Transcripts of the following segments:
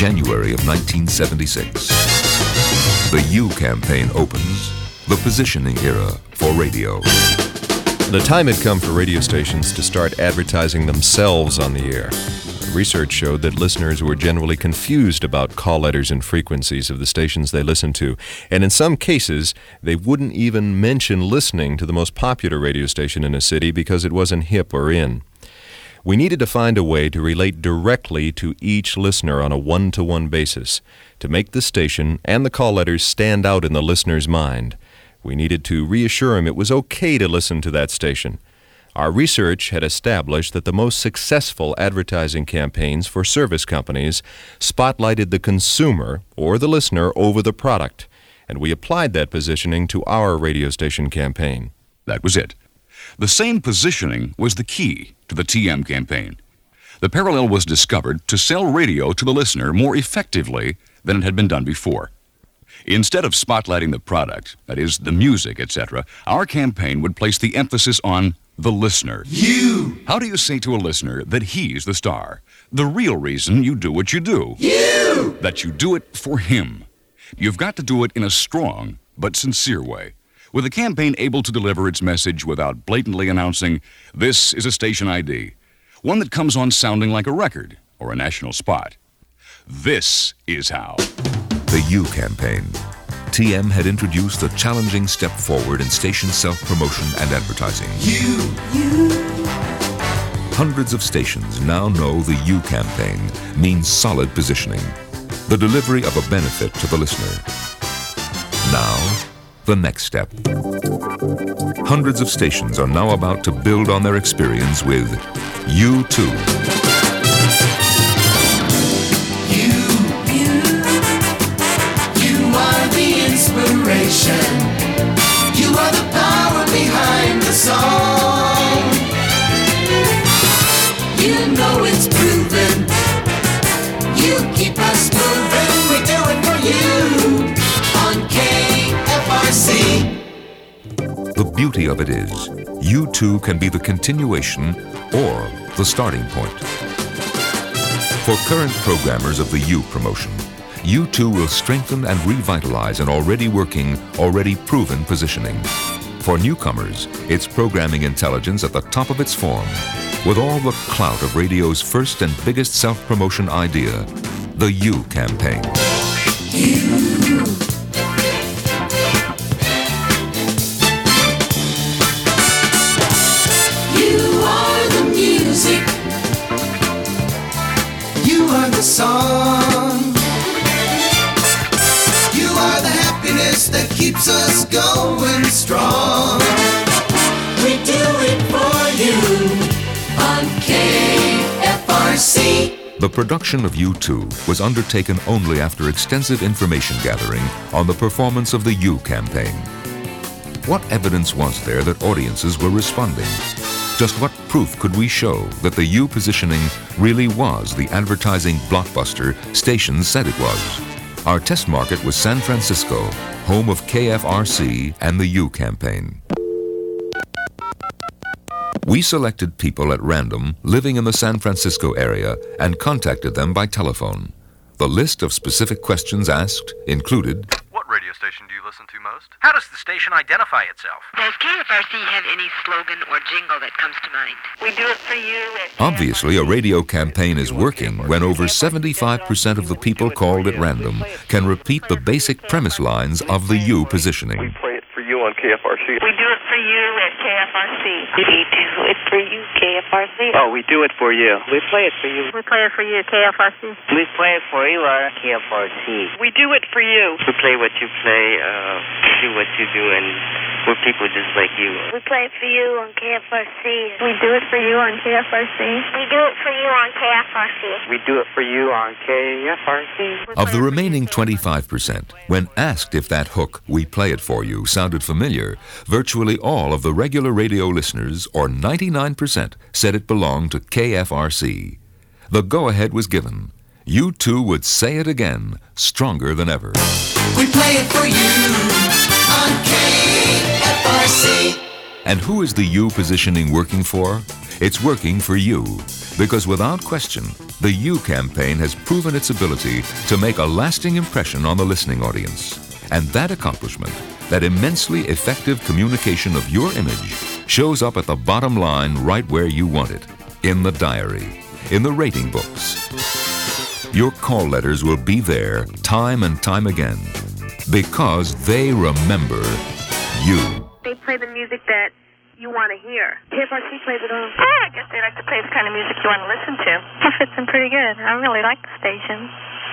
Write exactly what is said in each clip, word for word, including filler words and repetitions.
January of nineteen seventy-six. The U campaign opens the positioning era for radio. The time had come for radio stations to start advertising themselves on the air. Research showed that listeners were generally confused about call letters and frequencies of the stations they listened to, and in some cases, they wouldn't even mention listening to the most popular radio station in a city because it wasn't hip or in. We needed to find a way to relate directly to each listener on a one-to-one basis, to make the station and the call letters stand out in the listener's mind. We needed to reassure him it was okay to listen to that station. Our research had established that the most successful advertising campaigns for service companies spotlighted the consumer or the listener over the product, and we applied that positioning to our radio station campaign. That was it. The same positioning was the key to the T M campaign. The parallel was discovered to sell radio to the listener more effectively than it had been done before. Instead of spotlighting the product, that is, the music, et cetera, our campaign would place the emphasis on the listener. You! How do you say to a listener that he's the star? The real reason you do what you do. You! That you do it for him. You've got to do it in a strong but sincere way, with a campaign able to deliver its message without blatantly announcing, this is a station I D, one that comes on sounding like a record or a national spot. This is how. The U campaign. T M had introduced a challenging step forward in station self-promotion and advertising. You, you. Hundreds of stations now know the U campaign means solid positioning, the delivery of a benefit to the listener. Now, the next step. Hundreds of stations are now about to build on their experience with U two. Inspiration. You are the power behind the song. You know it's proven. You keep us moving. We do it for you on K F R C. The beauty of it is, U two can be the continuation or the starting point. For current programmers of the U promotion, U two will strengthen and revitalize an already working, already proven positioning. For newcomers, it's programming intelligence at the top of its form, with all the clout of radio's first and biggest self-promotion idea, the U campaign. You. You are the music. You are the song. That keeps us going strong. We do it for you on K F R C. The production of U two was undertaken only after extensive information gathering on the performance of the U campaign. What evidence was there that audiences were responding? Just what proof could we show that the U positioning really was the advertising blockbuster stations said it was? Our test market was San Francisco, home of K F R C and the U campaign. We selected people at random living in the San Francisco area and contacted them by telephone. The list of specific questions asked included: what radio station do you listen to most? How does the station identify itself? Does K F R C have any slogan or jingle that comes to mind? We do it for you. Obviously, a radio campaign is working when over seventy-five percent of the people called at random can repeat the basic premise lines of the U positioning. We play it for you on K F R C. We do it for you at K F R C. We do it for you, K F R C. Oh, we do it for you. We play it for you. We play it for you, K F R C. We play it for you on K F R C. We do it for you. We play what you play, uh, do what you do, and we're people just like you. We play it for you on K F R C. We do it for you on K F R C. We do it for you on K F R C. We do it for you on K F R C. Of the remaining twenty-five percent, when asked if that hook, "We play it for you," sounded familiar, virtually all of the regular radio listeners, or ninety-nine percent, said it belonged to K F R C. The go-ahead was given. U two would say it again, stronger than ever. We play it for you on K F R C. And who is the U positioning working for? It's working for you, because without question, The You campaign has proven its ability to make a lasting impression on the listening audience. And that accomplishment, that immensely effective communication of your image, shows up at the bottom line right where you want it, in the diary, in the rating books. Your call letters will be there time and time again because they remember you. They play the music that you want to hear. K F R C plays it all. Oh, I guess they like to play the kind of music you want to listen to. It fits in pretty good. I really like the station.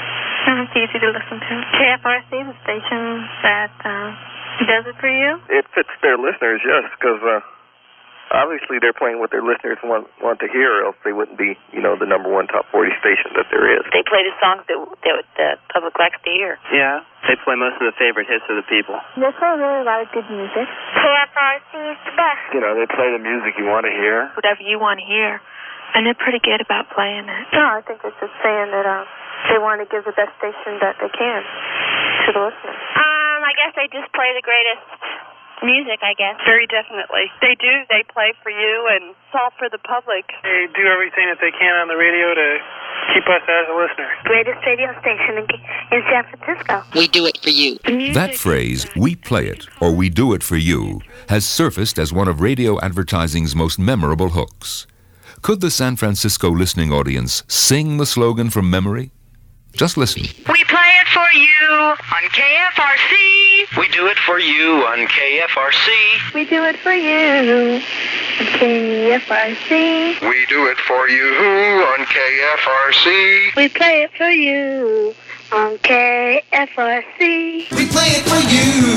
It's easy to listen to. K F R C, the station that uh, does it for you? It fits their listeners, yes, because uh, obviously they're playing what their listeners want want to hear, or else they wouldn't be, you know, the number one top forty station that there is. They play the songs that, that the public likes to hear. Yeah, they play most of the favorite hits of the people. They play really a lot of good music. K F R C is the best. You know, they play the music you want to hear. Whatever you want to hear. And they're pretty good about playing it. No, I think it's just saying that uh, they want to give the best station that they can to the listeners. Um, I guess they just play the greatest music, I guess. Very definitely. They do. They play for you, and it's all for the public. They do everything that they can on the radio to keep us as a listener. Greatest radio station in, in San Francisco. We do it for you. That phrase, "we play it," or "we do it for you," has surfaced as one of radio advertising's most memorable hooks. Could the San Francisco listening audience sing the slogan from memory? Just listen. We play it for you on K F R C. We do it for you on K F R C. We do it for you on K F R C. We do it for you on K F R C. We play it for you on K F R C. We play it for you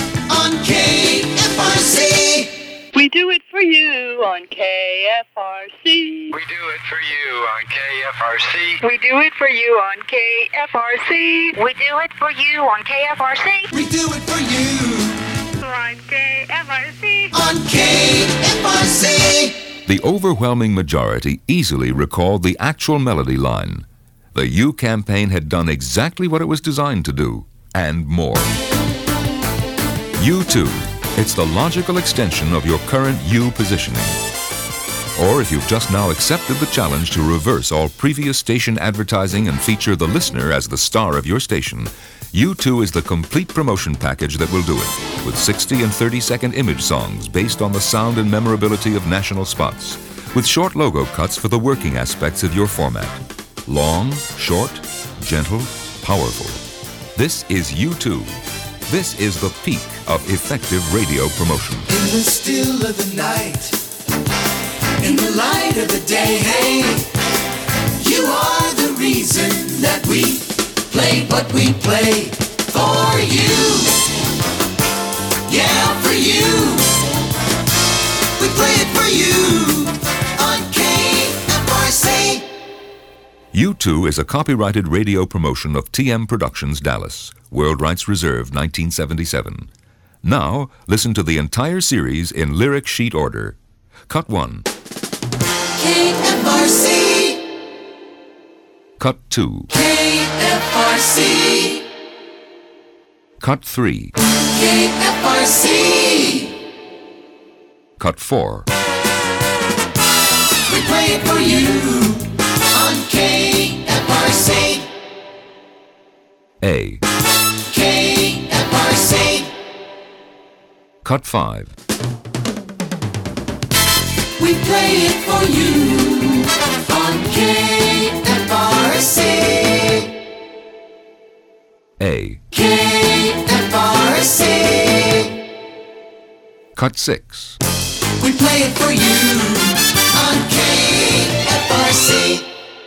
on K F R C. We do it for you on K F R C. We do it for you on K F R C. We do it for you on K F R C. We do it for you on K F R C. We do it for you On K F R C. on K F R C. The overwhelming majority easily recalled the actual melody line. The You campaign had done exactly what it was designed to do, and more. You too. It's the logical extension of your current You positioning. Or if you've just now accepted the challenge to reverse all previous station advertising and feature the listener as the star of your station, You too is the complete promotion package that will do it, with sixty and thirty second image songs based on the sound and memorability of national spots, with short logo cuts for the working aspects of your format. Long, short, gentle, powerful. This is You too. This is the peak of effective radio promotion. In the still of the night, in the light of the day, hey, you are the reason that we play what we play for you. Yeah, for you. We play it for you on K F R C. You too is a copyrighted radio promotion of T M Productions, Dallas. World rights reserved, nineteen seventy-seven. Now, listen to the entire series in lyric sheet order. Cut one. K F R C. Cut two. K F R C. Cut three. K F R C. Cut four. We play it for you on K F R C. A. K F R C. Cut five. We play it for you on K F R C. A. K F R C. Cut six. We play it for you on K F R C.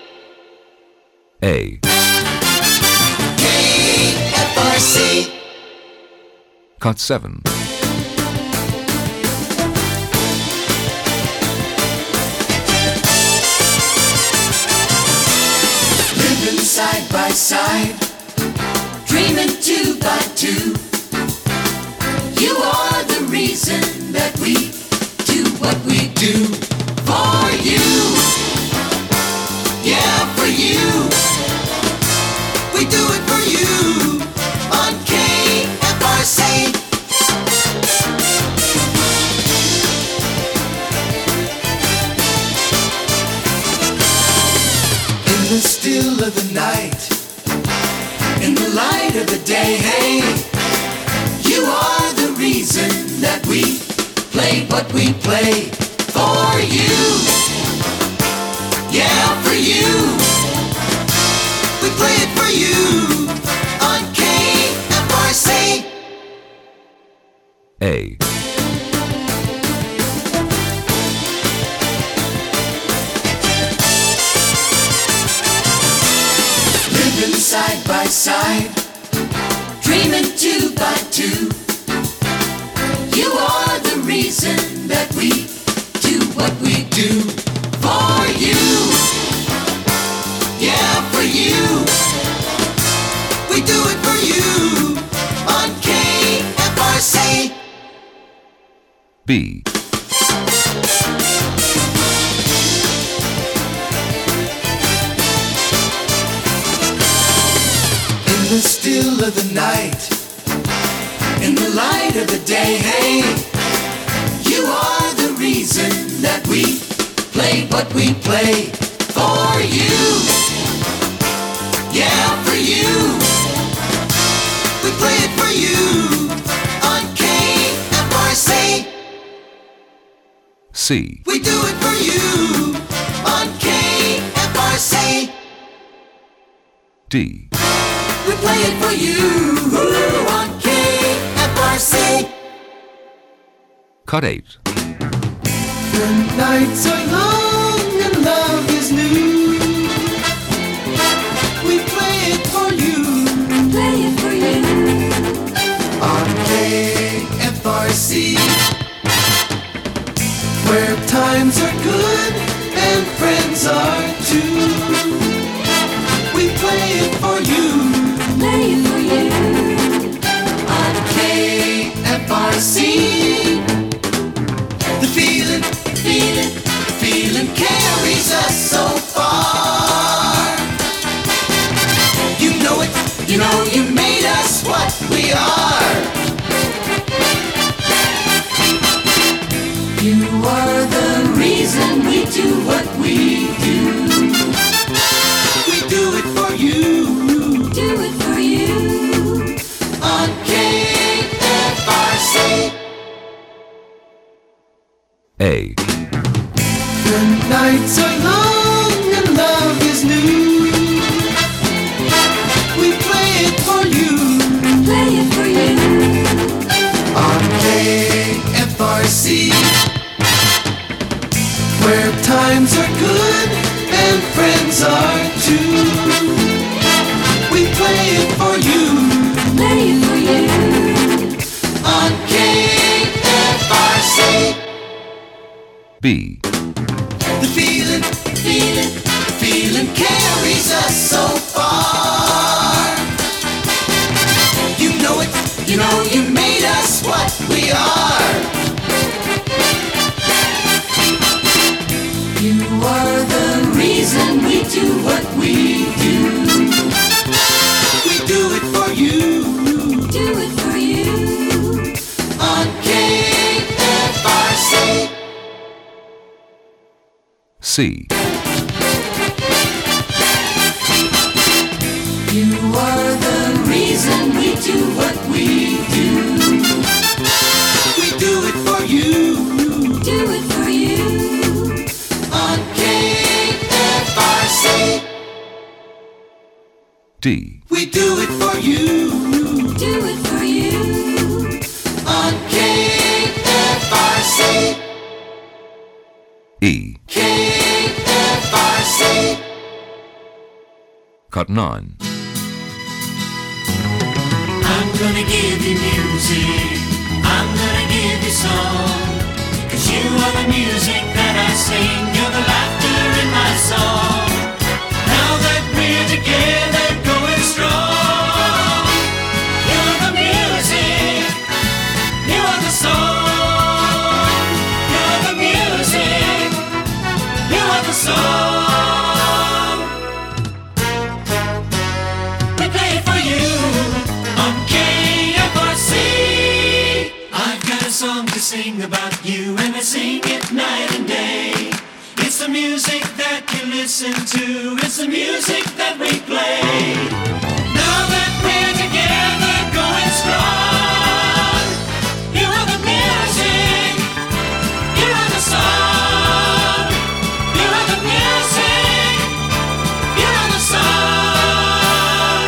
A. K F R C. Cut seven. Living side by side, dreaming two by two. You are the reason that we do what we do for you. Yeah, for you. We do it for you on K F R C. In the still of the night, in the light of the day, hey, you are the reason that we play what we play for you. Yeah, for you. We play it for you on K F R C. A. Living side by side, dreaming two by two. You are the reason that we do what we do for you. Yeah, for you. We do it for you on K F R C. B. In the still of the night, in the light of the day, hey, you are the reason that we play what we play for you. Yeah, for you. We play it for you on K F R C. C. We do it for you on K F R C. D. We play it for you on K F R C. Cut eight. The nights are long and love is new. We play it for you. Play it for you on K F R C, where times are good and friends are too. We play it for you. Play it for you on K F R C. The feeling, feeling, feeling carries us so far. You know it, you know you made us what we are. You are the reason we do what we do. We do it for you. Do it for you on K F R C. A. The nights are long and love is new. We play it for you. Play it for you on K F R C, where times are good and friends are too. We play it for you. Play it for you on K F R C. B. The feeling, feeling, feeling carries us so far. You know it, you know you made us what we are. You are the reason we do what we do. We do it for you. Do it for you on K F R C. C. You are the reason we do what we do. We do it for you. Do it for you on K F R C. D. We do it for you. Do it for you on K F R C. E. K F R C. Cut nine. I'm gonna give you music, I'm gonna give you song, 'cause you are the music that I sing, you're the laughter in my song. Now that we're together going strong, you're the music, you are the song, you're the music, you are the song. We play it for you on K F R C. I've got a song to sing about you, and I sing it night and day. It's the music that you listen to, it's the music that we play. Now that we're together going strong, you are the music, you are the song, you are the music, you are the song.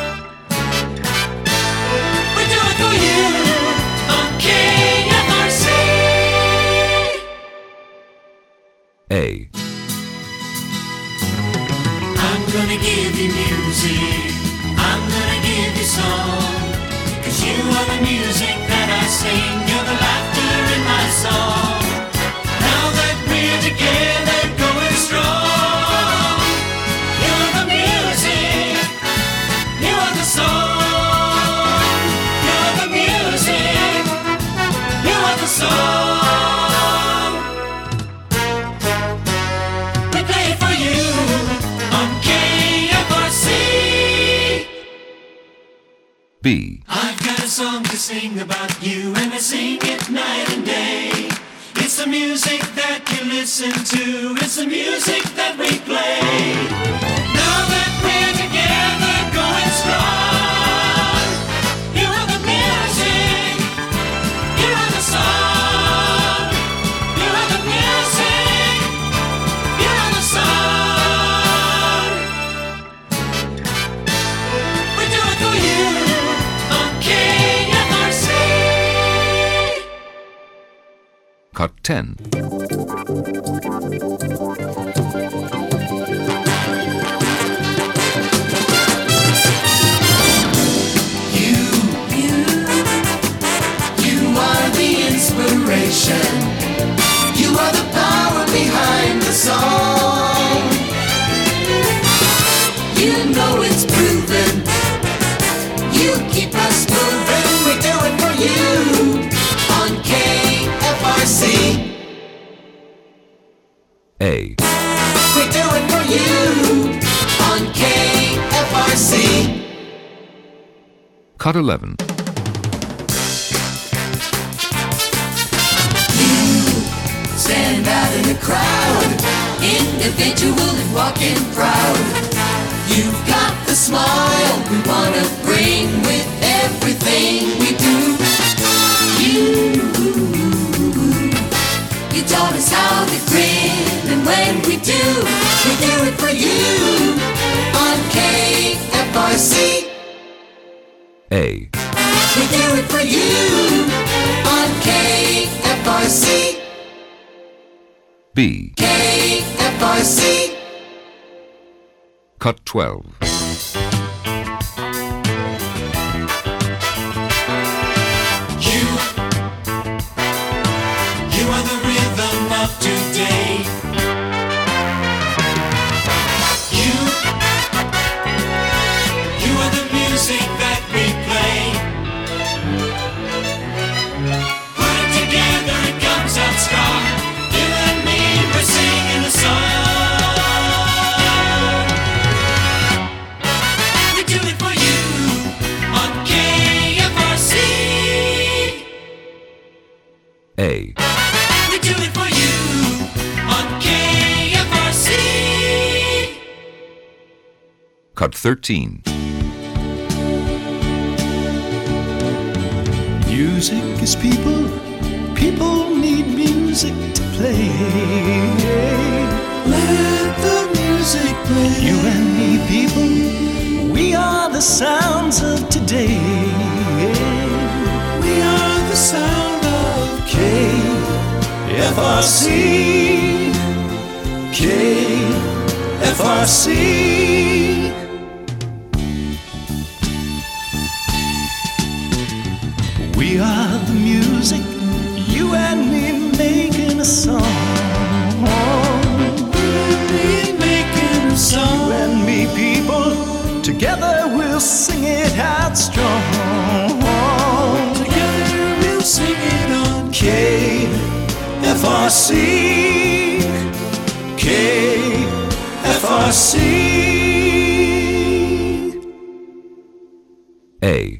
We do it for you on K F R C. A. I'm gonna give you music, I'm gonna give you song, 'cause you are the music that I sing, you're the laughter in my song. Now that we're together going strong, you're the music, you are the song, you're the music, you are the song. We play it for you on K F R C. B. I've got a song to sing about you, and I sing it night and day. It's the music that you listen to, it's the music that we play. Now that we're together going strong, you are the music, you are the song, you are the music, you are the song. We do it for you on K F R C. Cut ten. You, you, you are the inspiration. You are the power behind the song. You know it's proven. You keep us moving. We do it for you on K F R C. A. We do it for you on K F R C. Cut eleven. Stand out in the crowd, individual and walking proud. You've got the smile we wanna bring with everything we do. You, you taught us how to grin, and when we do, we do it for you on K F R C. A. We do it for you on K F R C. B. K F R C. Cut twelve. You, you are the rhythm of today. You, you are the music that we play. Put it together, it comes out strong. You and me, we're singing the song. We do it for you on K F R C. A. We do it for you on K F R C. Cut thirteen. Music is people, people need music to play. Let the music play. You and me, people, we are the sounds of today. We are the sound of K F R C. K F R C. We are the music, you and me making a song. You and me making a song. You and me, people, together we'll sing it out strong. Together we'll sing it on K F R C. K F R C. A.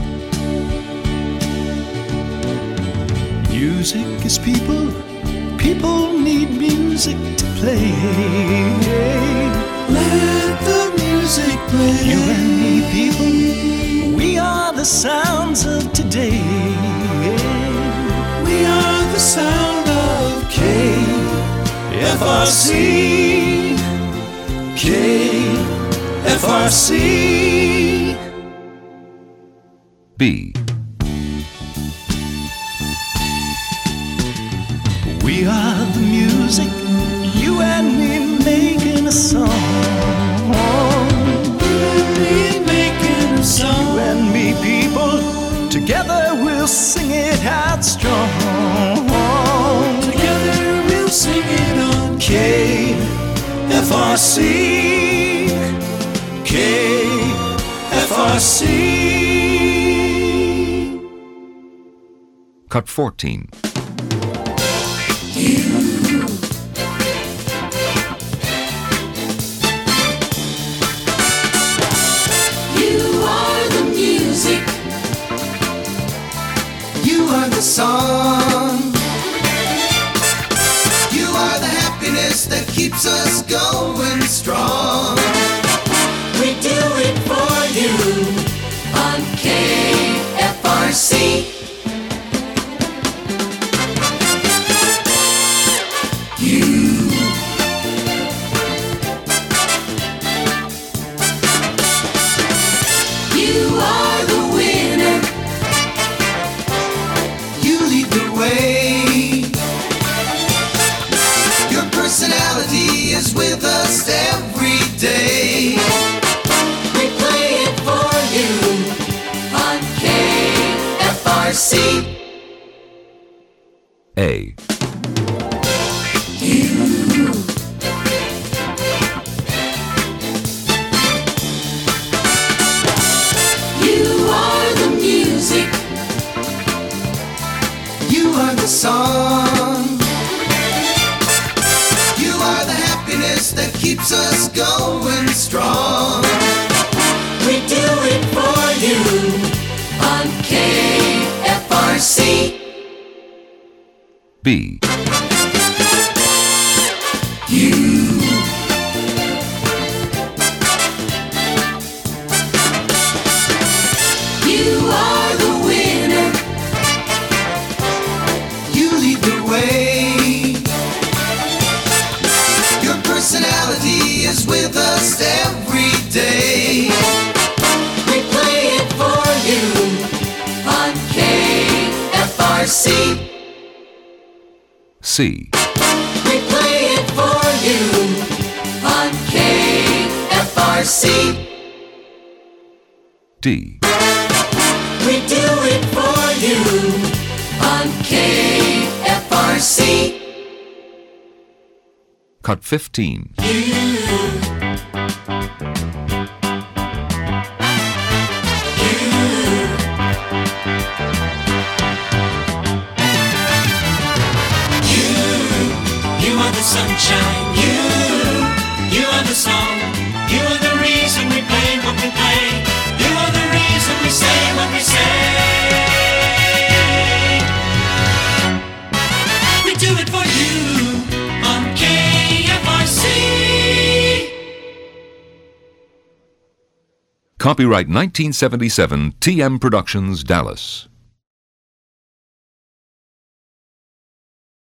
Music is people, people people need music to play. Let the music play. You and me, people, we are the sounds of today. We are the sound of K F R C. K F R C. B. We are the music, you and me making a song. You and me making a song. You and me, people, together we'll sing it out strong. Together we'll sing it on K F R C. K F R C. Cut fourteen. You. You are the music. You are the song. You are the happiness that keeps us going strong. We do it for you on K F R C. With us every day. We play it for you on K F R C. A. You. You are the music. You are the song. You are the happiness that keeps us going strong. We do it for you on K F R C. B. You. You are the winner. You lead the way. Your personality is with us every day. We play it for you on K F R C. C. We play it for you on K F R C. D. We do it for you on K F R C. Cut fifteen. Sunshine, you, you are the song. You are the reason we play what we play. You are the reason we say what we say. We do it for you on K F R C. Copyright nineteen seventy-seven T M Productions, Dallas.